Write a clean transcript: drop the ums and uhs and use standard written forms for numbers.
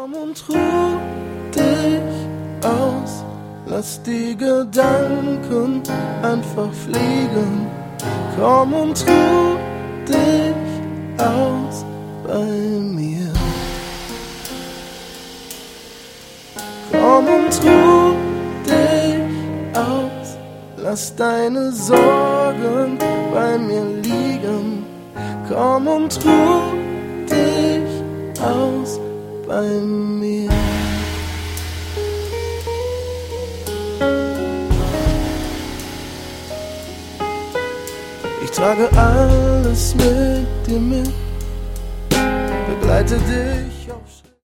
Komm und ruh dich aus, lass die Gedanken einfach fliegen. Komm und ruh dich aus bei mir. Komm und ruh dich aus, lass deine Sorgen bei mir liegen. Komm und ruh dich aus bei mir. Ich trage alles mit dir mit, begleite dich